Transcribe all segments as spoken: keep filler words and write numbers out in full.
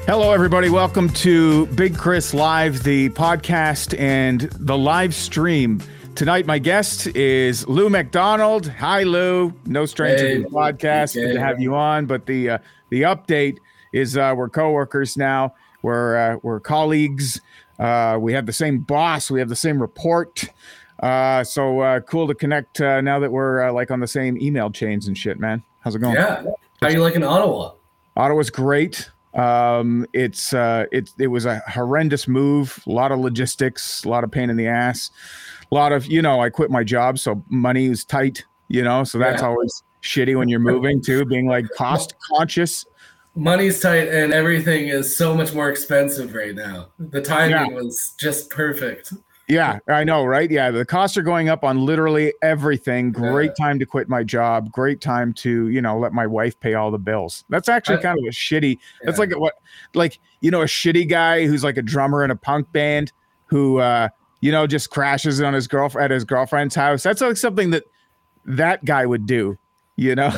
Hello, everybody. Welcome to Big Chris Live, the podcast and the live stream. Tonight, my guest is Lou McDonald. Hi, Lou. No stranger hey, to the podcast. Good to have you on. But the uh, the update is uh, we're coworkers now. We're uh, we're colleagues. Uh, we have the same boss. We have the same report. Uh, so uh, cool to connect uh, now that we're uh, like on the same email chains and shit, man. How's it going? Yeah. How you liking Ottawa? Ottawa's great. Um, it's, uh, it, it was a horrendous move, a lot of logistics, a lot of pain in the ass, a lot of, you know, I quit my job. So money was tight, you know, so that's yeah. always shitty when you're moving too, being like cost conscious. Money's tight and everything is so much more expensive right now. The timing yeah. was just perfect. Yeah, I know, right? Yeah, the costs are going up on literally everything. Great yeah. time to quit my job. Great time to, you know, let my wife pay all the bills. That's actually I, kind of a shitty. Yeah. That's like what, like, you know, a shitty guy who's like a drummer in a punk band who, uh, you know, just crashes on his girlfriend at his girlfriend's house. That's like something that that guy would do, you know.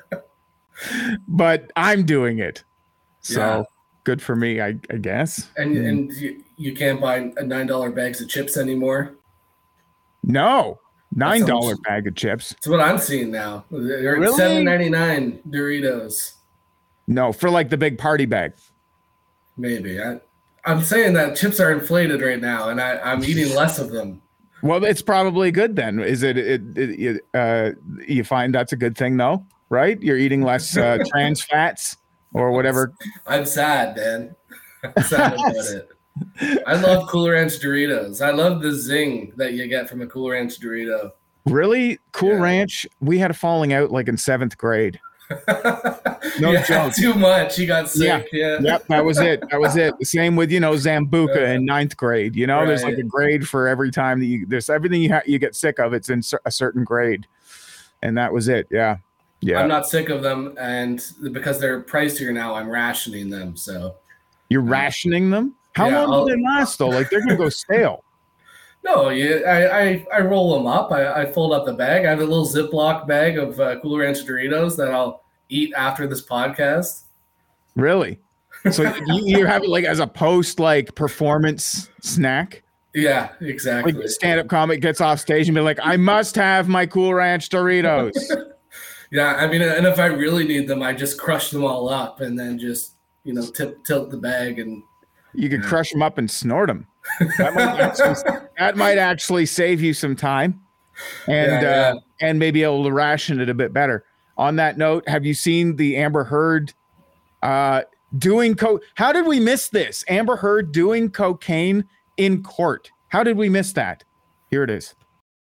But I'm doing it, so yeah. good for me, I, I guess. And mm. and you, you can't buy a nine dollar bags of chips anymore. No, nine dollar bag of chips. That's what I'm seeing now. They're really? seven ninety nine Doritos. No, for like the big party bag. Maybe I. I'm saying that chips are inflated right now, and I, I'm eating less of them. Well, it's probably good then. Is it? It, it, it uh, you find that's a good thing, though, right? You're eating less uh, trans fats or whatever. I'm sad, man. I'm sad about it. I love Cool Ranch Doritos. I love the zing that you get from a Cool Ranch Dorito. Really? Cool yeah. Ranch? We had a falling out like in seventh grade. No yeah, joke. Too much. You got sick. Yeah. yeah. Yep. That was it. That was it. The same with, you know, Zambuca uh, in ninth grade. You know, right. There's like a grade for every time that you, there's everything you ha- you get sick of. It's in a certain grade. And that was it. Yeah. Yeah. I'm not sick of them. And because they're pricier now, I'm rationing them. So you're rationing them? How yeah, long I'll, do they last though? Like they're going to go stale. No, you, I, I, I roll them up. I, I fold up the bag. I have a little Ziploc bag of uh, Cool Ranch Doritos that I'll eat after this podcast. Really? So you, you have it like as a post like performance snack? Yeah, exactly. Like stand-up comic gets off stage and be like, I must have my Cool Ranch Doritos. Yeah, I mean, and if I really need them, I just crush them all up and then just, you know, tip, tilt the bag and you could yeah. crush them up and snort them. That might, actually, that might actually save you some time and yeah, yeah. Uh, and maybe able to ration it a bit better. On that note, have you seen the Amber Heard uh, doing co? How did we miss this? Amber Heard doing cocaine in court. How did we miss that? Here it is.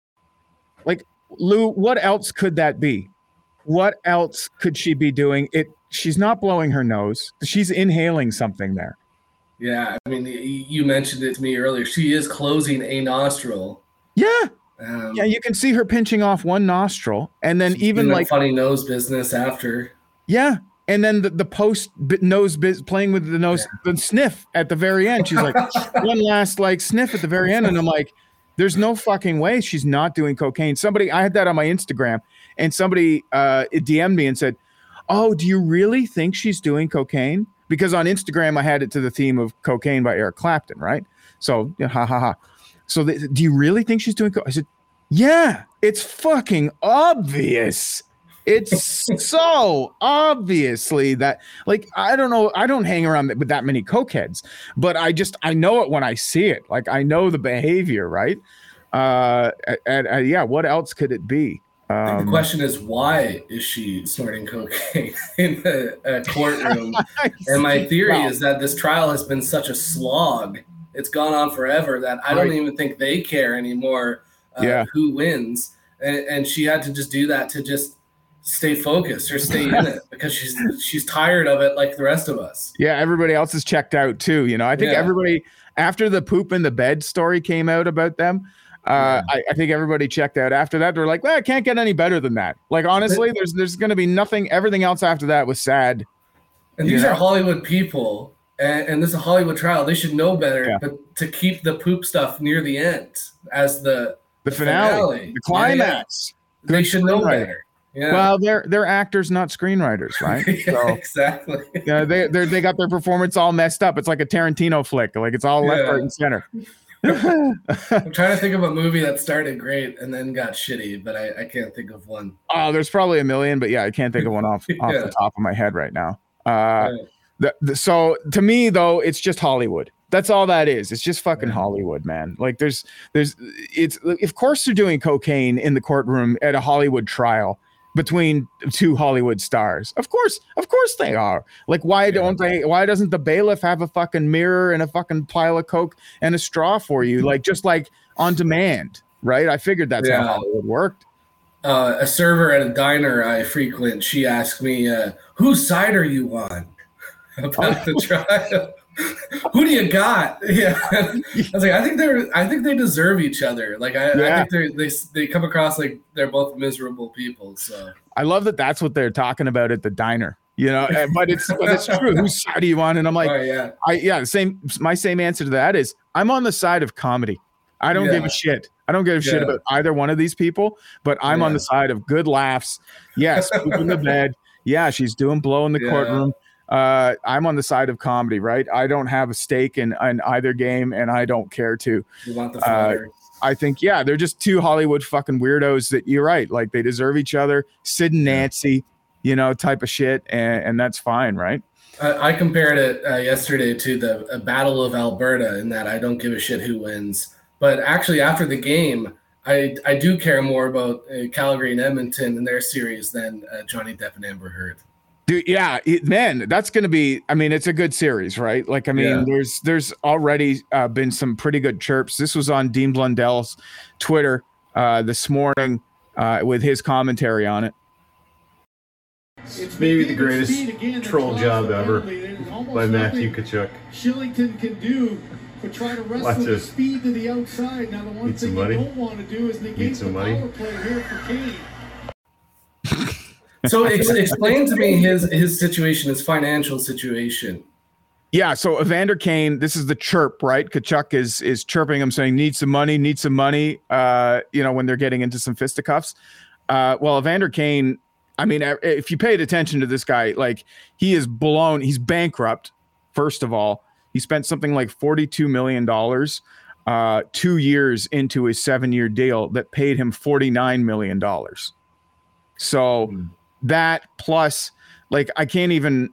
Like, Lou, what else could that be? What else could she be doing? It. She's not blowing her nose. She's inhaling something there. Yeah, I mean, you mentioned it to me earlier. She is closing a nostril. Yeah. Um, yeah, you can see her pinching off one nostril, and then even like funny nose business after. Yeah, and then the, the post nose biz, playing with the nose, yeah. the sniff at the very end. She's like one last like sniff at the very end, and I'm like, there's no fucking way she's not doing cocaine. Somebody, I had that on my Instagram, and somebody uh, D M'd me and said, "Oh, do you really think she's doing cocaine?" Because on Instagram, I had it to the theme of Cocaine by Eric Clapton, right? So, you know, ha ha ha. So, they, do you really think she's doing cocaine? I said, yeah, it's fucking obvious. It's so obviously that, like, I don't know. I don't hang around with that many cokeheads, but I just, I know it when I see it. Like, I know the behavior, right? Uh, and, and yeah, what else could it be? Um, the question is, why is she snorting cocaine in a, a courtroom? And my theory wow. is that this trial has been such a slog. It's gone on forever that I don't right. even think they care anymore uh, yeah. who wins. And, and she had to just do that to just stay focused or stay in it because she's she's tired of it like the rest of us. Yeah, everybody else is checked out too. You know, I think yeah. everybody, after the poop in the bed story came out about them, Uh, yeah. I, I think everybody checked out after that. They're like, well, it can't get any better than that. Like, honestly, there's there's going to be nothing. Everything else after that was sad. And these know? are Hollywood people, and, and this is a Hollywood trial. They should know better, yeah. but to keep the poop stuff near the end as the the, the finale, finale, the climax. Yeah, yeah. They should know better. Yeah. Well, they're they're actors, not screenwriters, right? yeah, So, exactly. yeah, they they they got their performance all messed up. It's like a Tarantino flick, like it's all left, Yeah. right, and center. I'm trying to think of a movie that started great and then got shitty, but I, I can't think of one. Oh, there's probably a million, but yeah, I can't think of one off off Yeah. the top of my head right now. Uh, Yeah. the, the, so to me though, it's just Hollywood. That's all that is. It's just fucking Yeah. Hollywood, man. Like there's there's it's of course they're doing cocaine in the courtroom at a Hollywood trial between two Hollywood stars. Of course, of course they are. Like why Yeah. don't they why doesn't the bailiff have a fucking mirror and a fucking pile of coke and a straw for you? Like just like on demand, right? I figured that's Yeah. how Hollywood worked. Uh, a server at a diner I frequent, she asked me, uh, whose side are you on about the trial? Who do you got? Yeah, I was like, I think they're, I think they deserve each other. Like, I, Yeah. I think they're, they they come across like they're both miserable people. So I love that that's what they're talking about at the diner, you know, uh, but it's, but it's true. Whose side are you on? And I'm like, oh yeah, I, yeah, the same, my same answer to that is I'm on the side of comedy. I don't Yeah. give a shit. I don't give a shit Yeah. about either one of these people, but I'm on Yeah. the side of good laughs. Yes. Poop in the bed. Yeah. She's doing blow in the Yeah. courtroom. Uh, I'm on the side of comedy, right? I don't have a stake in, in either game and I don't care to. you want the Uh, fodder. I think, yeah, they're just two Hollywood fucking weirdos that you're right. Like they deserve each other. Sid and Nancy, you know, type of shit. And, and that's fine, right? I, I compared it uh, yesterday to the uh, Battle of Alberta in that I don't give a shit who wins. But actually, after the game, I I do care more about uh, Calgary and Edmonton and their series than uh, Johnny Depp and Amber Heard. Dude, yeah, it, man, that's going to be, I mean, it's a good series, right? Like, I mean, Yeah. there's there's already uh, been some pretty good chirps. This was on Dean Blundell's Twitter uh, this morning uh, with his commentary on it. It's maybe the greatest troll job ever by Matthew Tkachuk. Shillington can do, but try to wrestle Watch the this. speed to the outside. Now the one Need some thing you money? don't want to do is negate Need the some money? power play here for Kane. So ex- explain to me his his situation, his financial situation. Yeah, so Evander Kane, this is the chirp, right? Tkachuk is is chirping him saying, need some money, need some money, uh, you know, when they're getting into some fisticuffs. Uh, well, Evander Kane, I mean, if you paid attention to this guy, like he is blown, he's bankrupt, first of all. He spent something like forty-two million dollars uh, two years into his seven-year deal that paid him forty-nine million dollars. So Mm. that plus, like, I can't even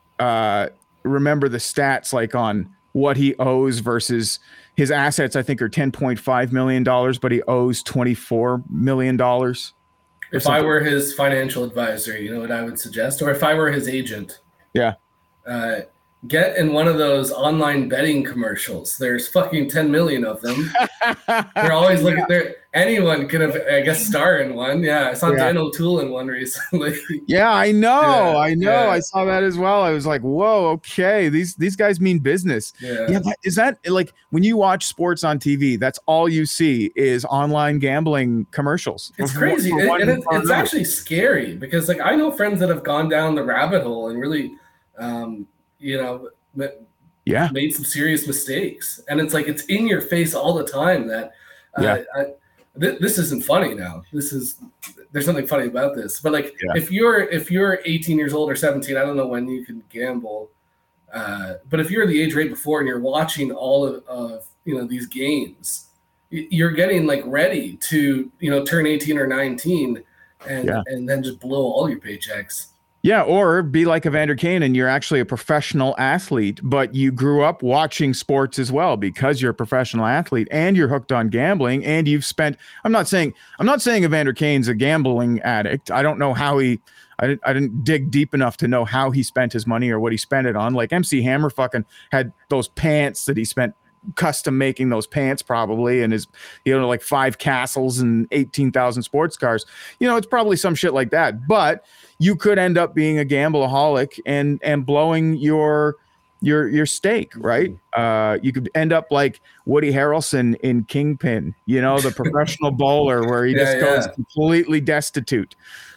uh, remember the stats, like on what he owes versus his assets. I think are ten point five million dollars, but he owes twenty-four million dollars. If I were his financial advisor, you know what I would suggest? Or if I were his agent, Yeah. uh, get in one of those online betting commercials. There's fucking ten million of them. They're always looking there. Anyone could have, I guess, star in one. Yeah, I saw Yeah. Dan O'Toole in one recently. Yeah, I know. Yeah, I know. yeah. I saw that as well. I was like, whoa, okay. These these guys mean business. yeah. Yeah, that, is that like when you watch sports on T V, that's all you see is online gambling commercials. It's For- crazy. for And, one and it, or it's another. actually scary because, like, I know friends that have gone down the rabbit hole and really, um, you know, ma- Yeah. made some serious mistakes. And it's like, it's in your face all the time that, uh, Yeah. I, th- this isn't funny now. This is, there's nothing funny about this. But like, Yeah. if you're, if you're eighteen years old or seventeen, I don't know when you can gamble. Uh, but if you're the age right before and you're watching all of, of you know, these games, y- you're getting like ready to, you know, turn eighteen or nineteen and, Yeah. and then just blow all your paychecks. Yeah, or be like Evander Kane and you're actually a professional athlete, but you grew up watching sports as well because you're a professional athlete and you're hooked on gambling and you've spent I'm not saying I'm not saying Evander Kane's a gambling addict. I don't know how he I didn't I didn't dig deep enough to know how he spent his money or what he spent it on. Like M C Hammer fucking had those pants that he spent custom making those pants probably and his you know like five castles and eighteen thousand sports cars. You know, it's probably some shit like that. But you could end up being a gambleaholic and and blowing your your your stake, right? Uh, you could end up like Woody Harrelson in Kingpin, you know, the professional bowler where he Yeah, just goes yeah. completely destitute,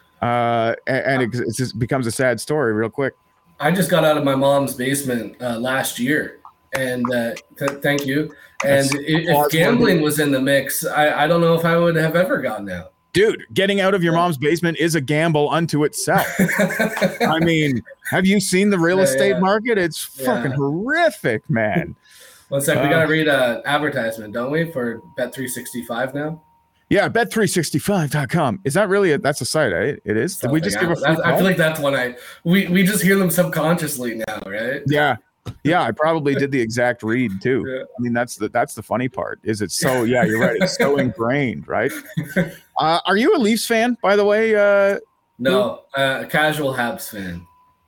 uh, and, and it, it just becomes a sad story real quick. I just got out of my mom's basement uh, last year, and uh, th- thank you. And That's if, applause if gambling was in the mix, I, I don't know if I would have ever gotten out. Dude, getting out of your mom's basement is a gamble unto itself. I mean, have you seen the real Yeah, estate yeah. market? It's fucking Yeah. horrific, man. One sec, we Uh, gotta read an advertisement, don't we, for Bet three sixty-five now? Yeah, bet three sixty-five dot com. Is that really a, that's a site, eh? It is? Did we just give a free That's- I call? feel like that's one I we we just hear them subconsciously now, right? Yeah. Yeah, I probably did the exact read too. Yeah. I mean, that's the that's the funny part. Is it so yeah, you're right. It's so ingrained, right? Uh, are you a Leafs fan, by the way? Uh No, uh, a casual Habs fan.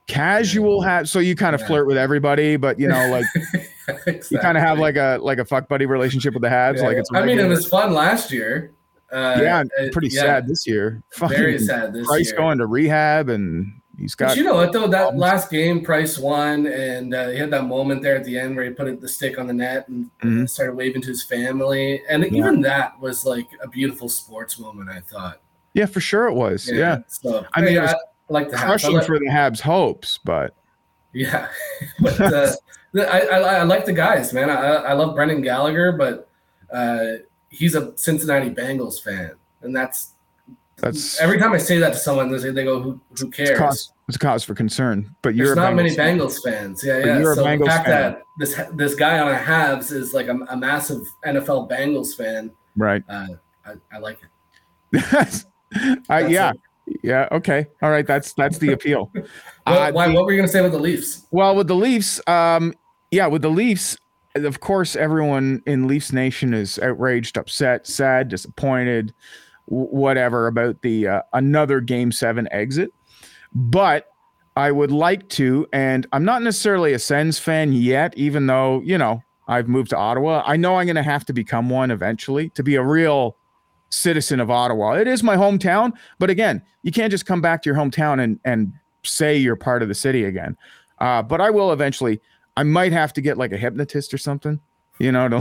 casual hat. So you kind of Yeah. flirt with everybody, but you know, like Exactly. you kind of have like a like a fuck buddy relationship with the Habs. Yeah. Like it's I mean, it regular. was fun last year. Uh, yeah, uh, pretty yeah, sad this year. Very Fucking sad this Price year. going to rehab, and he's got. But you know what though? That problems. last game, Price won, and uh, he had that moment there at the end where he put it, the stick on the net and Mhm. started waving to his family, and Yeah. even that was like a beautiful sports moment. I thought. Yeah, for sure it was. Yeah, So I mean, hey, it was I like the Habs. I crushing like- for the Habs' hopes, but Yeah, but uh, the- I, I I like the guys, man. I I love Brendan Gallagher, but uh, he's a Cincinnati Bengals fan, and that's that's every time I say that to someone, they say they go, "Who who it's cares?" cause, it's a cause for concern. But you're There's a not many fan. Bengals fans. Yeah, But yeah. you're a So Bengals the fact fan. that this this guy on a Habs is like a, a massive N F L Bengals fan, Right. uh, I, I like it. uh, That's yeah. it. Yeah. Okay. All right. That's that's the appeal. What, Uh, why? the- What were you gonna say with the Leafs? Well, with the Leafs, um, yeah, with the Leafs, of course, everyone in Leafs Nation is outraged, upset, sad, disappointed, w- whatever about the uh, another Game Seven exit. But I would like to, and I'm not necessarily a Sens fan yet, even though you know I've moved to Ottawa. I know I'm going to have to become one eventually to be a real citizen of Ottawa. It is my hometown, but again, you can't just come back to your hometown and and say you're part of the city again. Uh, but I will eventually. I might have to get like a hypnotist or something, you know, to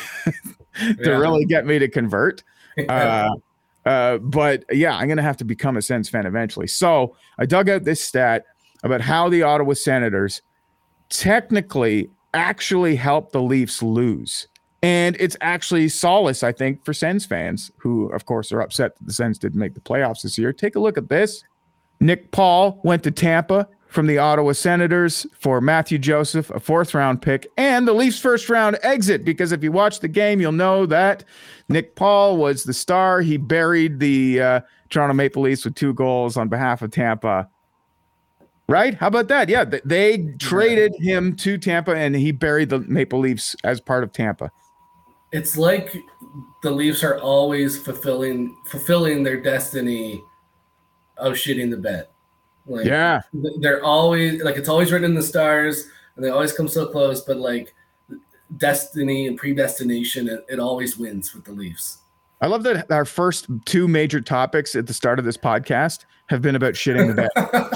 to Yeah. really get me to convert. Uh, uh, but yeah, I'm gonna have to become a Sens fan eventually. So I dug out this stat about how the Ottawa Senators technically actually helped the Leafs lose. And it's actually solace, I think, for Sens fans who, of course, are upset that the Sens didn't make the playoffs this year. Take a look at this. Nick Paul went to Tampa from the Ottawa Senators for Matthew Joseph, a fourth round pick, and the Leafs first round exit. Because if you watch the game, you'll know that Nick Paul was the star. He buried the uh, Toronto Maple Leafs with two goals on behalf of Tampa. Right? How about that? Yeah, th- they traded him to Tampa, and he buried the Maple Leafs as part of Tampa. It's like the Leafs are always fulfilling fulfilling their destiny of shitting the bed. Like, Yeah. they're always like it's always written in the stars, and they always come so close. But like destiny and predestination, it, it always wins with the Leafs. I love that our first two major topics at the start of this podcast have been about shitting the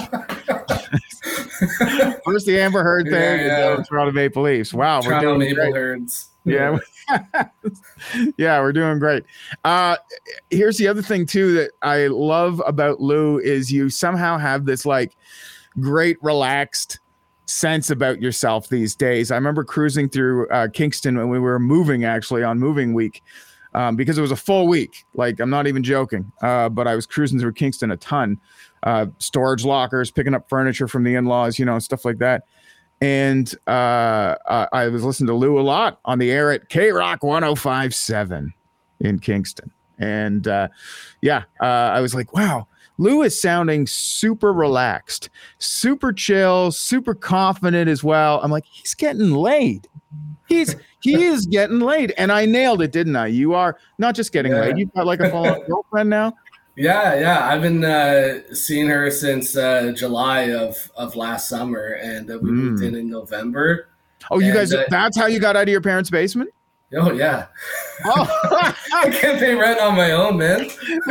bed. First, the Amber Heard thing, Yeah, and yeah. now the Toronto Maple Leafs. Wow, we're Toronto doing Maple great. Herds. Yeah, yeah, we're doing great. Uh, here's the other thing too that I love about Lou is you somehow have this like great relaxed sense about yourself these days. I remember cruising through uh, Kingston when we were moving, actually on moving week, um, because it was a full week. Like I'm not even joking. Uh, but I was cruising through Kingston a ton, uh, storage lockers, picking up furniture from the in-laws, you know, stuff like that. And uh, I, I was listening to Lou a lot on the air at K Rock one oh five point seven in Kingston. And uh, yeah, uh, I was like, wow, Lou is sounding super relaxed, super chill, super confident as well. I'm like, he's getting laid. He's he is getting laid. And I nailed it, didn't I? You are not just getting Yeah. laid. You've got like a full girlfriend now. Yeah, yeah. I've been uh, seeing her since uh, July of, of last summer, and uh, we moved Mm. in in November. Oh, you And, guys, uh, that's how you got out of your parents' basement? Oh yeah, Oh, I can't pay rent on my own, man.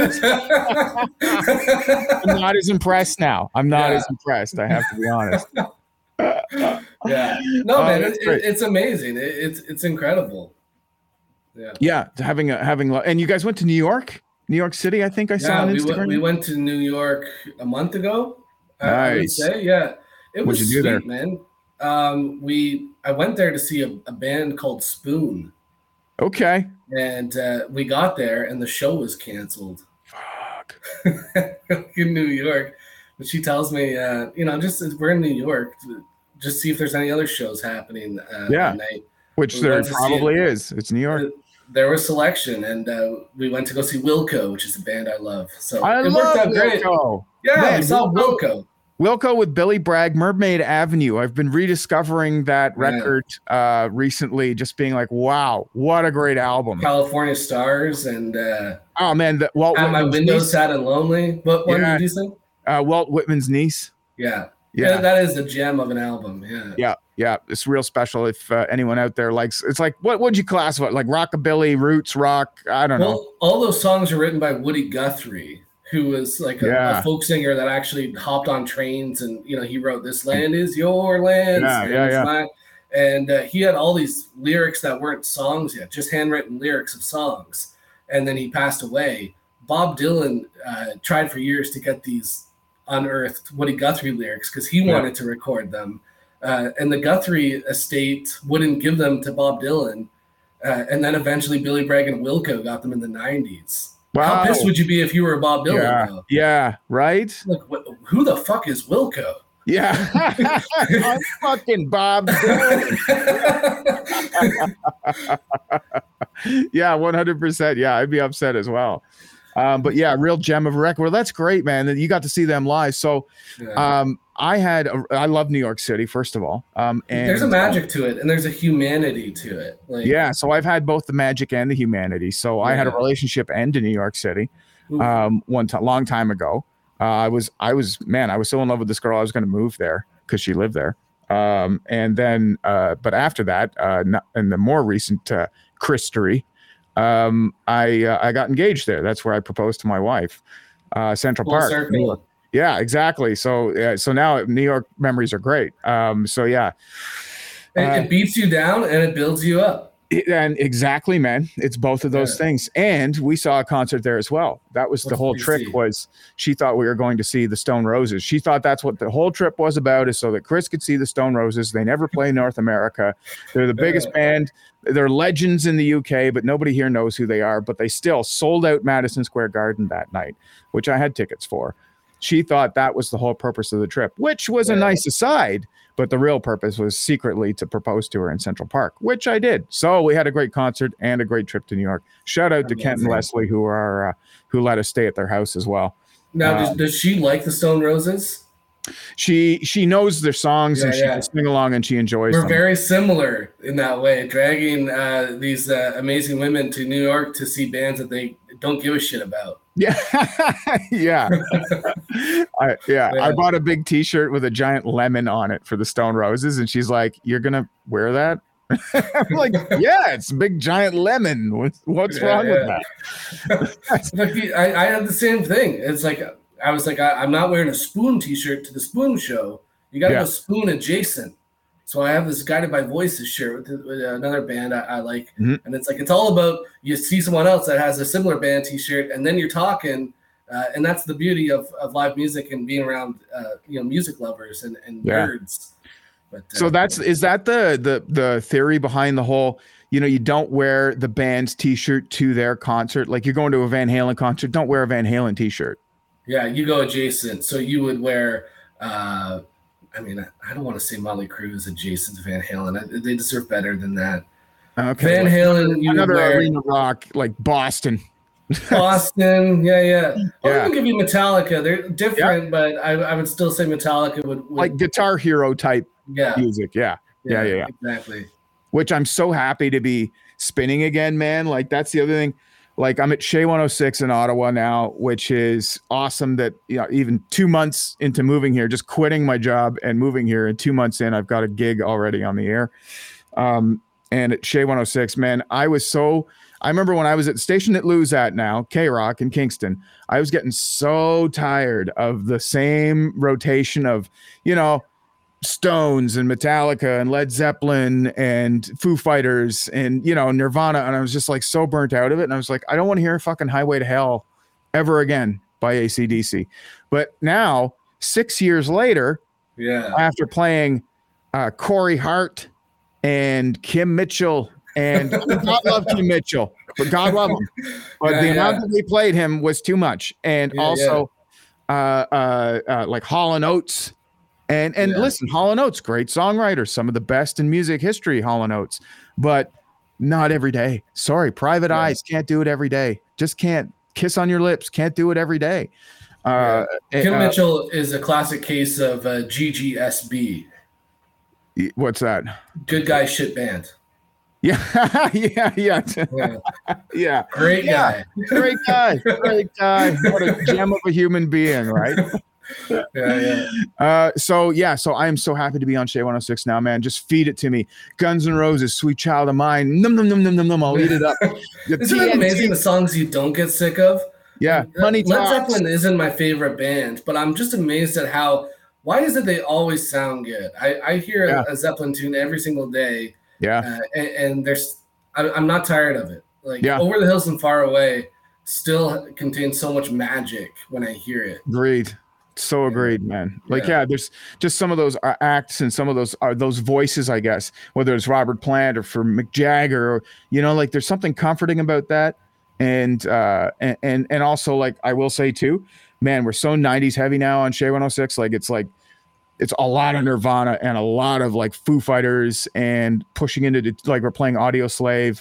I'm not as impressed now. I'm not Yeah. as impressed. I have to be honest. Yeah, no, Oh, man, that's it, great. it, it's amazing. It, it's it's incredible. Yeah, Yeah, having a having lo- and you guys went to New York, New York City. I think I saw yeah. on We Instagram. went we went to New York a month ago. I- I would Nice. say, yeah, it was What'd you do sweet, man. Um, we I went there to see a, a band called Spoon. Okay. And uh, we got there, and the show was canceled. fuck. In New York. But she tells me, uh, you know, just we're in New York, just see if there's any other shows happening uh, yeah. that night. Which we there probably it. is. It's New York. There was selection, and uh, we went to go see Wilco, which is a band I love. So I it love worked out Wilco. great. Yeah, Man, we saw Wilco. Wilco. Wilco with Billy Bragg, Mermaid Avenue. I've been rediscovering that Yeah. record uh, recently, just being like, wow, what a great album. California Stars and uh, Oh, man. The, Walt At My Whitman's Window niece. Sad and Lonely. What one Yeah. did you say? Uh, Walt Whitman's niece. Yeah. Yeah. yeah. That is a gem of an album. Yeah. Yeah. Yeah. It's real special. If uh, anyone out there likes, it's like, what would you classify? Like rockabilly, roots, rock? I don't know. Well, all those songs are written by Woody Guthrie, who was like a, Yeah. a folk singer that actually hopped on trains, and you know he wrote "This Land Is Your Land," Yeah, yeah, yeah. mine. And uh, he had all these lyrics that weren't songs yet, just handwritten lyrics of songs. And then he passed away. Bob Dylan uh, tried for years to get these unearthed Woody Guthrie lyrics because he Yeah. wanted to record them, uh, and the Guthrie estate wouldn't give them to Bob Dylan. Uh, and then eventually Billy Bragg and Wilco got them in the nineties. Wow. How pissed would you be if you were Bob Dylan? Yeah. Though? Yeah. Right. Like, wh- who the fuck is Wilco? Yeah. I'm fucking Bob Dylan. Yeah, one hundred percent. Yeah, I'd be upset as well. Um, but yeah, real gem of a record. Well, that's great, man. That you got to see them live. So Yeah. um, I had, a, I love New York City, first of all. Um, and There's a magic to it, and there's a humanity to it. Like, Yeah. So I've had both the magic and the humanity. So I had a Yeah. relationship end in New York City Ooh. um, one time, long time ago. Uh, I was, I was, man, I was so in love with this girl. I was going to move there because she lived there. Um, and then, uh, but after that, uh, not, in the more recent uh, Christery, um, I uh, I got engaged there. That's where I proposed to my wife, uh, Central Full Park. circle. Yeah, exactly. So, uh, so now New York memories are great. Um, so yeah, It, Uh, it beats you down and it builds you up. It- and exactly, man, it's both of those Yeah. things. And we saw a concert there as well. That was the What whole did you trick. see? Was she thought we were going to see the Stone Roses. She thought that's what the whole trip was about, is so that Chris could see the Stone Roses. They never play in North America. They're the biggest Yeah. band. They're legends in the U K, but nobody here knows who they are. But they still sold out Madison Square Garden that night, which I had tickets for. She thought that was the whole purpose of the trip, which was a Yeah. nice aside. But the real purpose was secretly to propose to her in Central Park, which I did. So we had a great concert and a great trip to New York. Shout out to Kent and Amazing. Leslie, who are uh, who let us stay at their house as well. Now, Uh, does, does she like the Stone Roses? She she knows their songs and Yeah, she yeah. can sing along and she enjoys We're them. very similar in that way, dragging uh, these uh, amazing women to New York to see bands that they don't give a shit about. Yeah, yeah, I, yeah. I Yeah. bought a big T-shirt with a giant lemon on it for the Stone Roses, and she's like, "You're gonna wear that?" I'm like, "Yeah, it's a big giant lemon. What's, what's Yeah, wrong yeah. with that?" Like, I, I had the same thing. It's like I was like, I, I'm not wearing a Spoon T-shirt to the Spoon show. You got to Yeah. go Spoon adjacent. So I have this Guided by Voices shirt with, with another band I, I like, Mhm. and it's like it's all about you see someone else that has a similar band T-shirt, and then you're talking, uh, and that's the beauty of, of live music and being around, uh, you know, music lovers and, and Yeah. nerds. But uh, So that's is that the the the theory behind the whole, you know, you don't wear the band's T-shirt to their concert. Like you're going to a Van Halen concert, don't wear a Van Halen T-shirt. yeah, you go adjacent. So you would wear. Uh, I mean, I, I don't want to say Motley Crue is adjacent to Van Halen. I, they deserve better than that. Okay, Van like Halen, you would another wear arena rock like Boston. Boston, yeah, yeah. I'll Yeah. even give you Metallica. They're different, but I, I would still say Metallica would, would Like Guitar Hero type yeah, music. Yeah. Yeah, yeah, yeah. exactly. Which I'm so happy to be spinning again, man. Like that's the other thing. Like I'm at Shea one oh six in Ottawa now, which is awesome that, you know, even two months into moving here, just quitting my job and moving here, and two months in, I've got a gig already on the air. Um, and at Shea one oh six, man, I was so, I remember when I was at the station that Lou's at now, K-Rock in Kingston, I was getting so tired of the same rotation of, you know, Stones and Metallica and Led Zeppelin and Foo Fighters and, you know, Nirvana. And I was just like so burnt out of it. And I was like, I don't want to hear fucking Highway to Hell ever again by A C D C. But now, six years later, Yeah. after playing uh, Corey Hart and Kim Mitchell, and I love Kim Mitchell. but God love him. But Yeah, the yeah. amount that we played him was too much. And Yeah, also, Uh, uh, uh, like Hall and Oates. And and Yeah. listen, Hall and Oates, great songwriters, some of the best in music history, Hall and Oates, but not every day. Sorry, Private Yeah. Eyes can't do it every day. Just can't. Kiss on Your Lips can't do it every day. Uh, Kim uh, Mitchell is a classic case of uh, G G S B. What's that? Good guy, shit band. Yeah, yeah, yeah, Yeah. yeah. Great Yeah. guy. Great guy, great guy. What a gem of a human being, right? Yeah, yeah. Uh, so yeah, so I am so happy to be on Shea one oh six now, man. Just feed it to me. Guns N' Roses, Sweet Child of Mine. Num num num num num num. I'll eat it up. The Isn't it T N T amazing the songs you don't get sick of? Yeah, Uh, Honey Led Talks. Zeppelin isn't my favorite band, but I'm just amazed at how. Why is it they always sound good? I, I hear Yeah. a, a Zeppelin tune every single day, Yeah, uh, and, and there's I, I'm not tired of it. Like Yeah. Over the Hills and Far Away still contains so much magic when I hear it. agreed. So agreed, man. Like, Yeah. yeah, there's just some of those uh, acts and some of those are those voices, I guess, whether it's Robert Plant or for Mick Jagger, or you know, like there's something comforting about that. And uh and and, and also, like, I will say too, man, we're so nineties heavy now on Shea one oh six. Like it's like it's a lot of Nirvana and a lot of like Foo Fighters and pushing into the, like we're playing Audio Slave,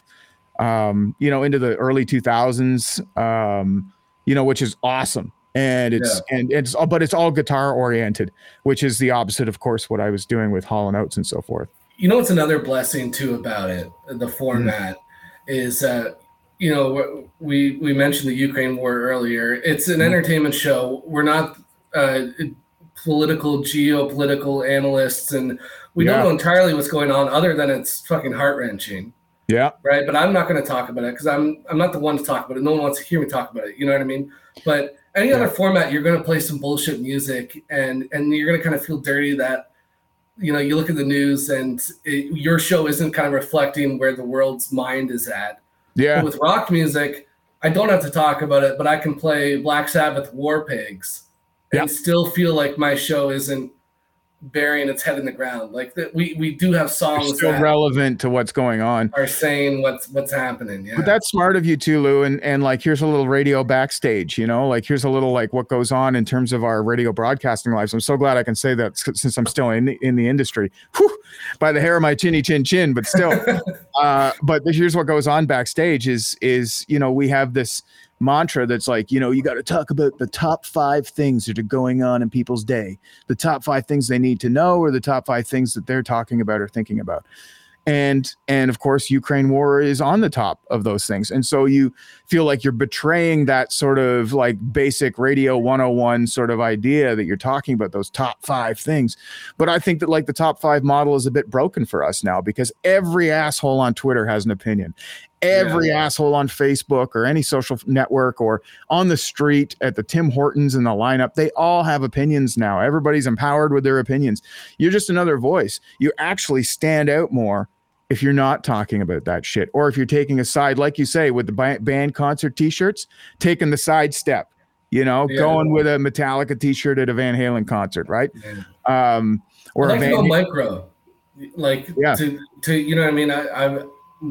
um, you know, into the early two thousands, um, you know, which is awesome. And it's and it's all, but it's all guitar oriented, which is the opposite, of course, what I was doing with Hall and Oates and so forth. You know what's another blessing too about it, the format, mm-hmm. is uh, you know, we we mentioned the Ukraine war earlier. It's an mm-hmm. entertainment show. We're not uh, political, geopolitical analysts, and we Yeah. don't know entirely what's going on, other than it's fucking heart wrenching. Yeah. Right. But I'm not going to talk about it because I'm I'm not the one to talk about it. No one wants to hear me talk about it. You know what I mean? But any Yeah. other format, you're going to play some bullshit music, and and you're going to kind of feel dirty that, you know, you look at the news and it, your show isn't kind of reflecting where the world's mind is at. Yeah. But with rock music, I don't have to talk about it, but I can play Black Sabbath War Pigs and Yeah. still feel like my show isn't burying its head in the ground. Like that, we we do have songs It's still that relevant to what's going on. are saying what's what's happening. Yeah. But that's smart of you too, Lou. And and like, here's a little radio backstage, you know, like here's a little like what goes on in terms of our radio broadcasting lives. I'm so glad I can say that since I'm still in the, in the industry. Whew, by the hair of my chinny chin chin, but still. uh, but here's what goes on backstage is is you know, we have this mantra that's like, you know, you got to talk about the top five things that are going on in people's day, the top five things they need to know, or the top five things that they're talking about or thinking about. And, and of course, Ukraine war is on the top of those things. And so you feel like you're betraying that sort of like basic radio one oh one sort of idea that you're talking about those top five things. But I think that like the top five model is a bit broken for us now, because every asshole on Twitter has an opinion. Every yeah. asshole on Facebook or any social network or on the street at the Tim Hortons in the lineup, they all have opinions now. Everybody's empowered with their opinions. You're just another voice. You actually stand out more if you're not talking about that shit, or if you're taking a side, like you say, with the band concert t-shirts, taking the side step, you know, yeah. going with a Metallica t-shirt at a Van Halen concert, right? Yeah. Um, or I like a Van to go micro, like yeah. to, to, you know what I mean? I, I,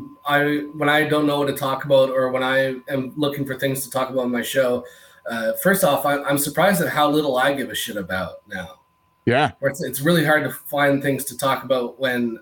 I, when I don't know what to talk about, or when I am looking for things to talk about on my show, uh, first off, I, I'm surprised at how little I give a shit about now. Yeah. Where it's, it's really hard to find things to talk about when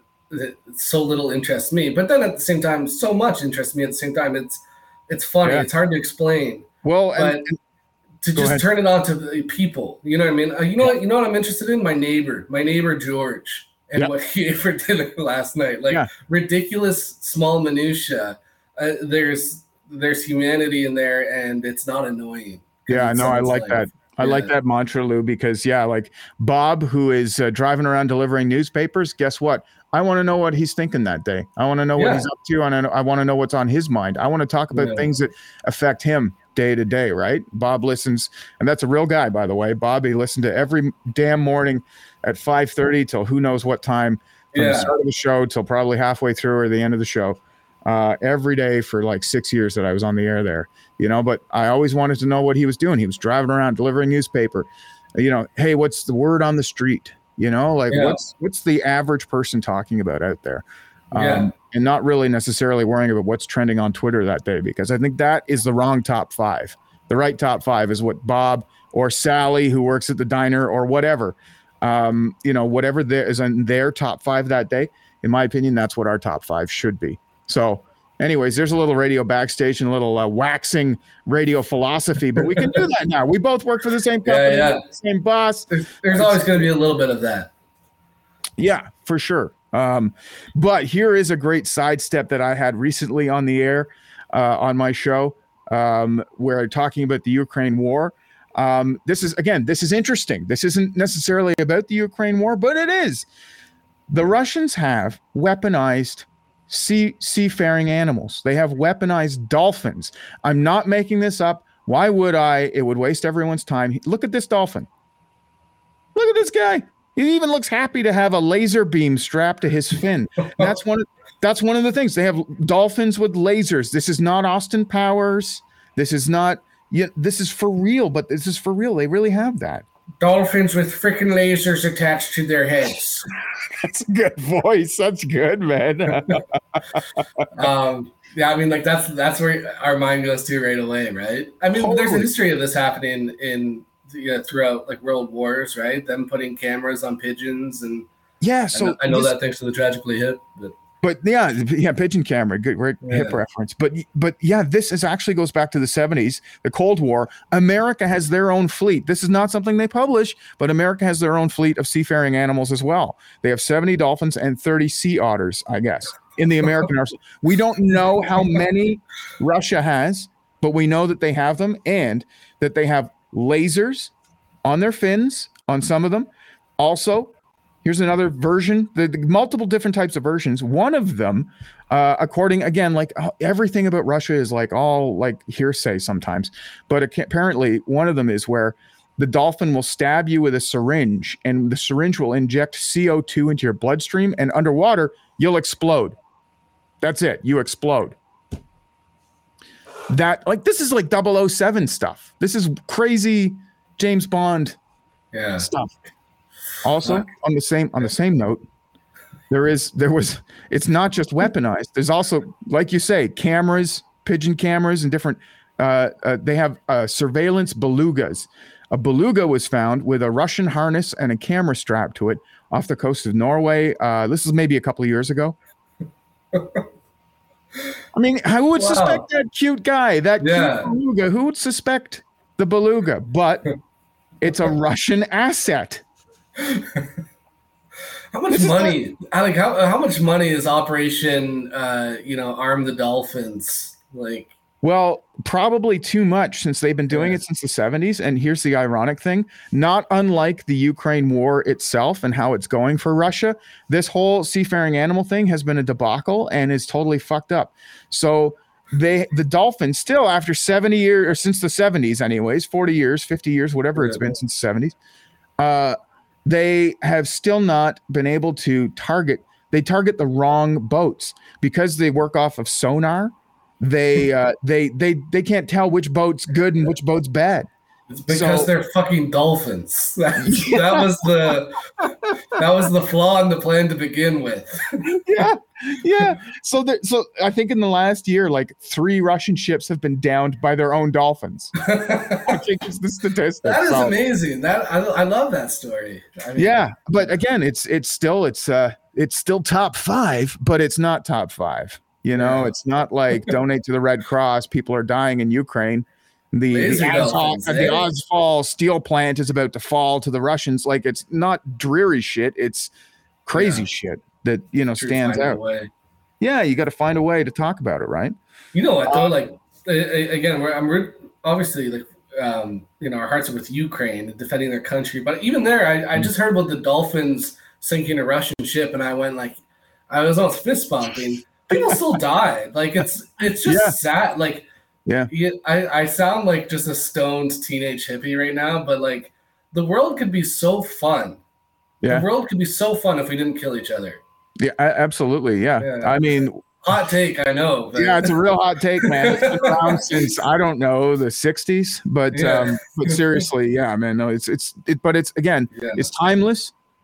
so little interests me, but then at the same time, so much interests me at the same time. It's, it's funny. Yeah. It's hard to explain. Well, but and, to just ahead. turn it on to the people, you know what I mean? Uh, you know what, you know what I'm interested in? My neighbor, my neighbor, George. And yep. what he ate for dinner last night, like yeah. ridiculous small minutia. Uh, there's there's humanity in there, and it's not annoying. Yeah, no, I like life. that. I yeah. like that mantra, Lou, because yeah, like Bob, who is uh, driving around delivering newspapers. Guess what? I want to know what he's thinking that day. I want to know yeah. what he's up to, and I want to know what's on his mind. I want to talk about yeah. things that affect him day to day, right? Bob listens, and that's a real guy, by the way. Bob, he listened to every damn morning at five thirty till who knows what time, from yeah. the start of the show till probably halfway through or the end of the show, uh, every day for like six years that I was on the air there, you know, but I always wanted to know what he was doing. He was driving around delivering newspaper, you know, hey, what's the word on the street? You know, like yeah. what's, what's the average person talking about out there? um, Yeah. and not really necessarily worrying about what's trending on Twitter that day, because I think that is the wrong top five. The right top five is what Bob or Sally, who works at the diner, or whatever, um, you know, whatever there is in their top five that day. In my opinion, that's what our top five should be. So anyways, there's a little radio backstage and a little uh, waxing radio philosophy, but we can do that now. We both work for the same company, Yeah, yeah. the same boss. There's, there's always going to be a little bit of that. Yeah, for sure. Um, but here is a great sidestep that I had recently on the air uh, on my show, um, where I'm talking about the Ukraine war. Um, this is, again, this is interesting. This isn't necessarily about the Ukraine war, but it is. The Russians have weaponized sea seafaring animals. They have weaponized dolphins. I'm not making this up. Why would I? It would waste everyone's time. Look at this dolphin. Look at this guy. He even looks happy to have a laser beam strapped to his fin. That's one of, that's one of the things. They have dolphins with lasers. This is not Austin Powers. This is not, yeah, this is for real, but this is for real. They really have that. Dolphins with freaking lasers attached to their heads. That's a good voice. That's good, man. um, yeah, I mean, like that's that's where our mind goes to right away, right? I mean, Totally. There's a history of this happening in you know, throughout like world wars, right? Them putting cameras on pigeons, and Yeah, I so know, I know this- that thanks to the Tragically Hip. But But yeah, yeah, pigeon camera, good, great hip Yeah. reference. But but yeah, this is actually goes back to the seventies, the Cold War. America has their own fleet. This is not something they publish, but America has their own fleet of seafaring animals as well. They have seventy dolphins and thirty sea otters, I guess, in the American arsenal. We don't know how many Russia has, but we know that they have them, and that they have lasers on their fins on some of them. Also, here's another version, the, the multiple different types of versions. One of them, uh, according, again, like uh, everything about Russia is like all like hearsay sometimes, but it, apparently one of them is where the dolphin will stab you with a syringe, and the syringe will inject C O two into your bloodstream, and underwater, you'll explode. That's it. You explode. That, like, this is like double oh seven stuff. This is crazy James Bond yeah, stuff. Also, on the same on the same note, there is there was it's not just weaponized. There's also, like you say, cameras, pigeon cameras, and different. Uh, uh, they have uh, surveillance belugas. A beluga was found with a Russian harness and a camera strapped to it off the coast of Norway. Uh, this is maybe a couple of years ago. I mean, who would Wow. suspect that cute guy, that Yeah. cute beluga? Who would suspect the beluga? But it's a Russian asset. How much This is money? Alec, how how much money is Operation uh, you know Arm the Dolphins? Like, Well, probably too much, since they've been doing Yeah. it since the seventies. And here's the ironic thing, not unlike the Ukraine war itself and how it's going for Russia, this whole seafaring animal thing has been a debacle and is totally fucked up. So they, the dolphins still, after seventy years, or since the seventies anyways, forty years, fifty years, whatever it's Yeah. been since the seventies, uh, they have still not been able to target, they target the wrong boats because they work off of sonar. They uh, they they they can't tell which boat's good and which boat's bad. it's because So- they're fucking dolphins. That, that was the that was the flaw in the plan to begin with. Yeah, yeah. So there, so I think in the last year, like three Russian ships have been downed by their own dolphins. I think it's the statistic. That is So, amazing. That I, I love that story. I mean, yeah, but again, it's it's still it's uh it's still top five, but it's not top five. You know, Yeah. it's not like donate to the Red Cross. People are dying in Ukraine. The, the, Laser Ozfall, dolphins, the eh? Ozfall steel plant is about to fall to the Russians. Like, it's not dreary shit. It's crazy Yeah. shit that, you know, Sure, stands find a out. way. Yeah, you got to find a way to talk about it, right? You know what though? Um, Like a- a- again, we're, I'm re- obviously like um, you know our hearts are with Ukraine defending their country, but even there, I, Mm. I just heard about the Dolphins sinking a Russian ship, and I went like, I was almost fist pumping. People still died. Like it's it's just Yeah. sad. Like Yeah. you- I I sound like just a stoned teenage hippie right now, but like the world could be so fun. Yeah. The world could be so fun if we didn't kill each other. Yeah, a- absolutely. Yeah. Yeah. I mean, Hot take, I know. But yeah, it's a real hot take, man. It's been around since, I don't know, the sixties, but Yeah. um, but seriously, yeah, man, no, it's it's it, but it's again, yeah. it's timeless.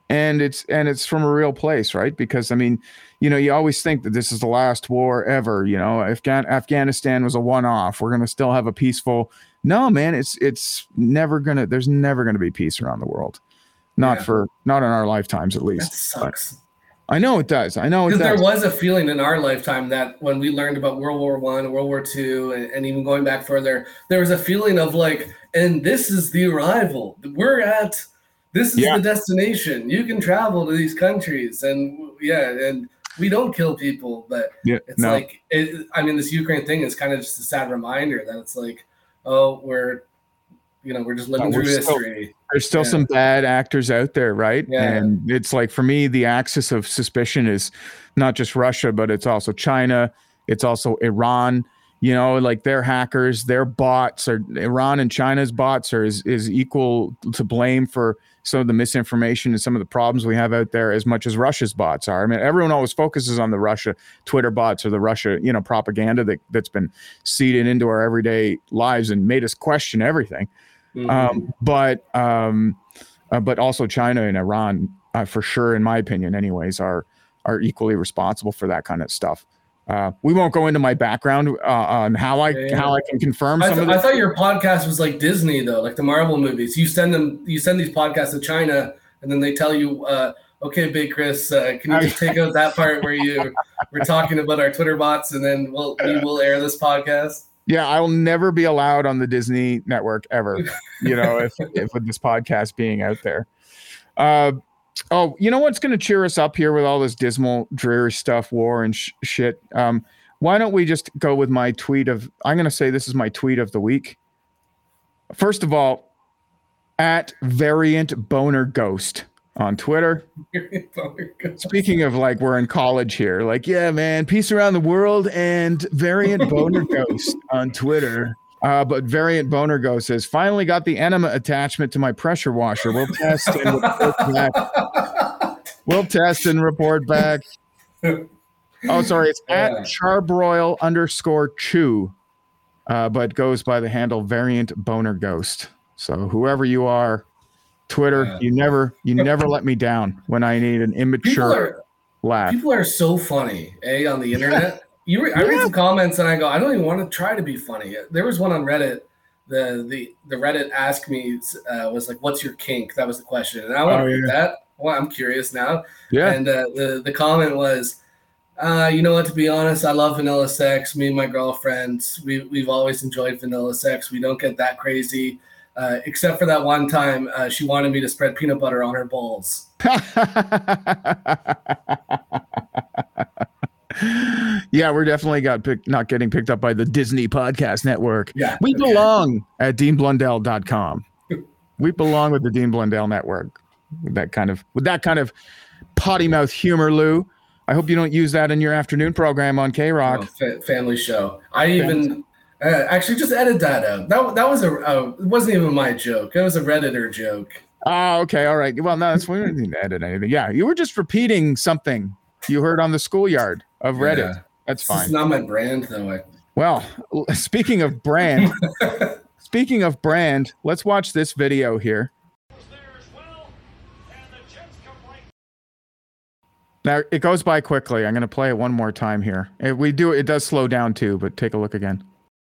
and it's and it's from a real place, right? Because I mean, you know, you always think that this is the last war ever. You know, Afghan Afghanistan was a one-off. We're gonna still have a peaceful. No, man, it's it's never gonna. There's never gonna be peace around the world, not yeah. for not in our lifetimes at least. That sucks. But I know it does. I know it does. Because there was a feeling in our lifetime that when we learned about World War One, World War Two, and, and even going back further, there was a feeling of like, and this is the arrival. We're at. This is yeah. the destination. You can travel to these countries, and yeah, and we don't kill people, but yeah, it's no. like, it, I mean, this Ukraine thing is kind of just a sad reminder that it's like, oh, we're, you know, we're just living we're through still, history. There's still yeah. some bad actors out there, right? Yeah. And it's like, for me, the axis of suspicion is not just Russia, but it's also China. It's also Iran. You know, like their hackers, their bots are Iran and China's bots are is, is equal to blame for some of the misinformation and some of the problems we have out there as much as Russia's bots are. I mean, everyone always focuses on the Russia Twitter bots or the Russia, you know, propaganda that, that's been seeded into our everyday lives and made us question everything. Mm-hmm. Um, but um, uh, but also China and Iran, uh, for sure, in my opinion, anyways, are are equally responsible for that kind of stuff. Uh, we won't go into my background uh, on how I yeah, yeah. how I can confirm I some th- of this. I thought your podcast was like Disney though, like the Marvel movies. You send them, you send these podcasts to China, and then they tell you, uh, "Okay, Big Chris, uh, can you just take out that part where you we're talking about our Twitter bots, and then we'll we will air this podcast." Yeah, I will never be allowed on the Disney network ever. You know, if if with this podcast being out there. Uh, Oh, you know what's going to cheer us up here with all this dismal, dreary stuff, war and sh- shit? Um, why don't we just go with my tweet of, I'm going to say this is my tweet of the week. First of all, at Variant Boner Ghost on Twitter. Speaking of like, we're in college here. Like, yeah, man, peace around the world and Variant Boner Ghost on Twitter. Uh, but Variant Boner Ghost says, finally got the enema attachment to my pressure washer. We'll test and report back. We'll test and report back. Oh, sorry. It's at yeah. Charbroil underscore chew, uh, but goes by the handle Variant Boner Ghost. So whoever you are, Twitter, yeah. you never you never let me down when I need an immature people are, laugh. People are so funny, eh, on the internet. You re- I read some comments and I go, I don't even want to try to be funny. There was one on Reddit. The the the Reddit ask me uh, was like, "What's your kink?" That was the question, and I want to oh, read yeah. that. Well, I'm curious now. Yeah. And uh, the the comment was, uh, "You know what? To be honest, I love vanilla sex. Me and my girlfriend, we we've always enjoyed vanilla sex. We don't get that crazy, uh, except for that one time uh, she wanted me to spread peanut butter on her balls." Yeah, we're definitely got pick, not getting picked up by the Disney Podcast Network. Yeah, we belong okay. at dean blundell dot com. We belong with the Dean Blundell Network. With that kind of with that kind of potty mouth humor, Lou. I hope you don't use that in your afternoon program on K-Rock. Oh, fa- family show. I even uh, actually just edit that out. That that was a uh, it wasn't even my joke. It was a Redditor joke. Oh, okay, all right. Well, no, that's we don't need to edit anything. Yeah, you were just repeating something you heard on the schoolyard of Reddit. Yeah. That's fine. It's not my brand, though. I... Well, speaking of brand, speaking of brand, let's watch this video here. Now, it goes by quickly. I'm going to play it one more time here. If we do, it does slow down too, but take a look again.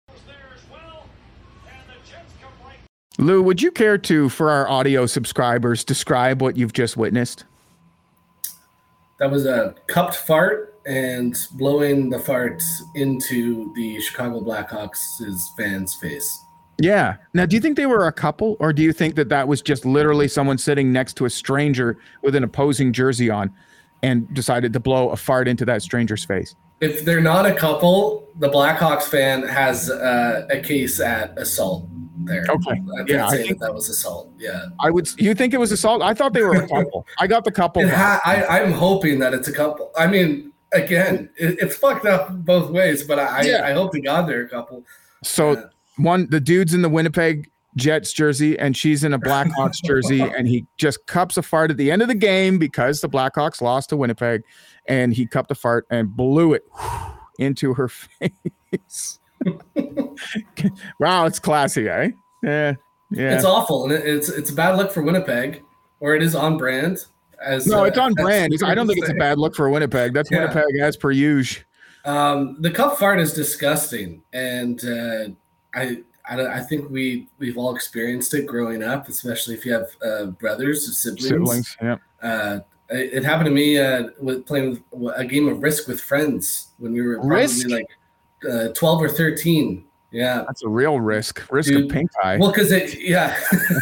Lou, would you care to, for our audio subscribers, describe what you've just witnessed? That was a cupped fart and blowing the fart into the Chicago Blackhawks' fans' face. Yeah. Now, do you think they were a couple, or do you think that that was just literally someone sitting next to a stranger with an opposing jersey on and decided to blow a fart into that stranger's face? If they're not a couple, the Blackhawks fan has uh, a case at assault there. Okay. I'd yeah, say I think that, that was assault. Yeah. I would. You think it was assault? I thought they were a couple. I got the couple. It ha- I, I'm hoping that it's a couple. I mean, again, it, it's fucked up both ways, but I, yeah. I, I hope to God they're a couple. So uh, one, the dude's in the Winnipeg Jets jersey and she's in a Blackhawks jersey, and he just cups a fart at the end of the game because the Blackhawks lost to Winnipeg, and he cupped a fart and blew it into her face. Wow, it's classy, eh? Yeah, yeah. It's awful, and it, it's it's a bad look for Winnipeg, or it is on brand. As, no, uh, it's on as brand. It's, I don't think it's a say. bad look for Winnipeg. That's Yeah. Winnipeg as per usual. Um, the cup fart is disgusting, and uh, I, I I think we we've all experienced it growing up, especially if you have uh, brothers or siblings. Siblings, yeah. Uh, it, it happened to me uh, with playing with, a game of Risk with friends when we were probably Risk? like uh, twelve or thirteen. Yeah, That's a real risk. Risk Dude, of pink eye. well, because it, yeah,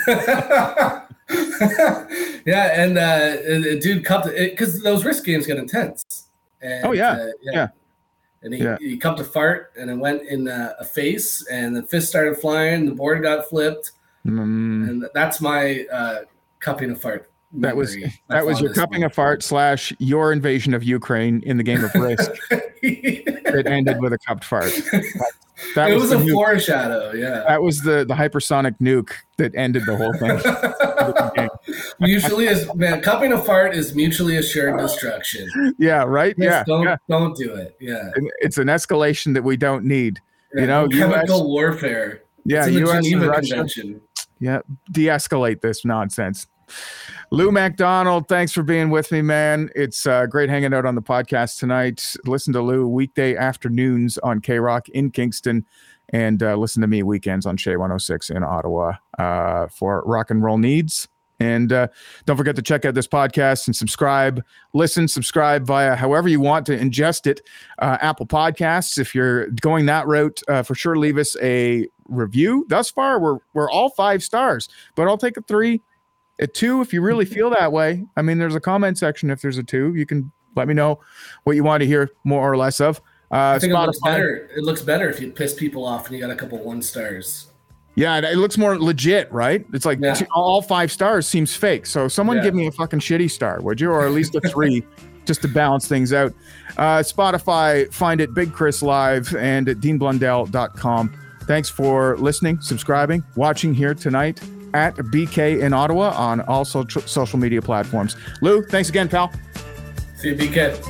yeah, and uh, a dude cupped it because those Risk games get intense. And, Oh, yeah. uh, Yeah. And he, Yeah. he cupped a fart, and it went in uh, a face, and the fist started flying. The board got flipped, Mm, and that's my uh, cupping a fart. that was memory, my that was your fondest cupping a fart slash your invasion of Ukraine in the game of Risk. It ended with a cupped fart. That it was, was, the a nuke. foreshadow, yeah. That was the the hypersonic nuke that ended the whole thing. Mutually is man, cupping a fart is mutually assured destruction. Yeah, right. Just Yeah, don't yeah. don't do it. Yeah, And it's an escalation that we don't need. Yeah, You know, chemical U S warfare. Yeah, it's in the U S and Geneva Russia. Convention. Yeah, de-escalate this nonsense. Lou McDonald, thanks for being with me, man. It's uh, great hanging out on the podcast tonight. Listen to Lou weekday afternoons on K-Rock in Kingston, and uh, listen to me weekends on Shea one oh six in Ottawa uh, for rock and roll needs. And uh, don't forget to check out this podcast and subscribe. Listen, subscribe via however you want to ingest it. Uh, Apple Podcasts, if you're going that route, uh, for sure leave us a review. Thus far, we're we're all five stars, but I'll take a three. A two, if you really feel that way. I mean, there's a comment section. If there's a two, you can let me know what you want to hear more or less of. Uh, I think it looks Spotify. better. It looks better if you piss people off and you got a couple one stars. Yeah, it, it looks more legit, right? It's like Yeah. two, all five stars seems fake. So someone Yeah. give me a fucking shitty star, would you? Or at least a three, just to balance things out. Uh, Spotify, find it Big Chris Live and at dean blundell dot com. Thanks for listening, subscribing, watching here tonight at B K in Ottawa on all so- social media platforms. Lou, thanks again, pal. See you, B K.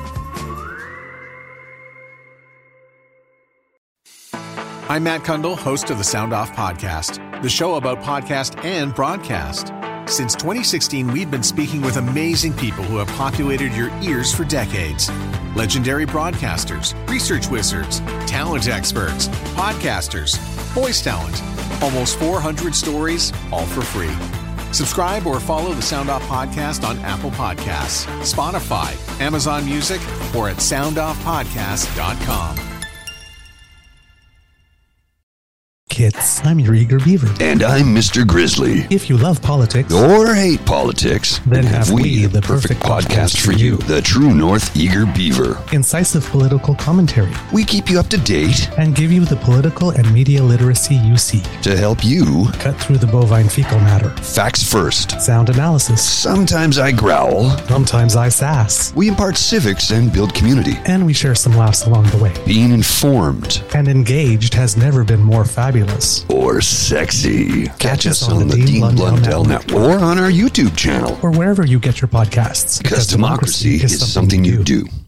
I'm Matt Kundle, host of the Sound Off Podcast, the show about podcast and broadcast. Since twenty sixteen, we've been speaking with amazing people who have populated your ears for decades. Legendary broadcasters, research wizards, talent experts, podcasters, voice talent. Almost four hundred stories, all for free. Subscribe or follow the Sound Off Podcast on Apple Podcasts, Spotify, Amazon Music, or at sound off podcast dot com. Kids, I'm your eager beaver. And I'm Mister Grizzly. If you love politics, Or hate politics, Then have we the perfect podcast for you. The True North Eager Beaver. incisive political commentary, We keep you up to date and give you the political and media literacy you seek. to help you. Cut through the bovine fecal matter. Facts first. Sound analysis. Sometimes I growl. Sometimes I sass. We impart civics and build community. And we share some laughs along the way. Being informed And engaged has never been more fabulous. or sexy. Catch us on the Dean Blundell Network or on our YouTube channel. Or wherever you get your podcasts. Because democracy is something you do.